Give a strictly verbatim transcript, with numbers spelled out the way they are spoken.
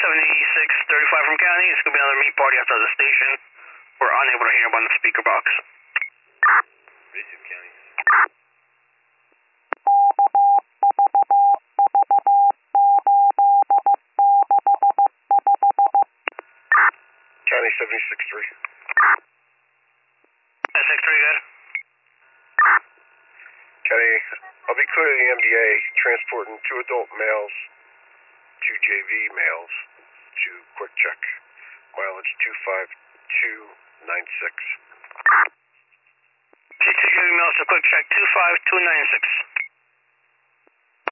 seventy-six thirty-five from County. It's going to be another meat party outside the station. We're unable to hear him on the speaker box. Receive County. County seventy-six three. six three, good. County, I'll be clear to the M D A transporting two adult males, two J V males to Quick Check. Mileage two five two nine six. Two J V males to Quick Check two five two nine six.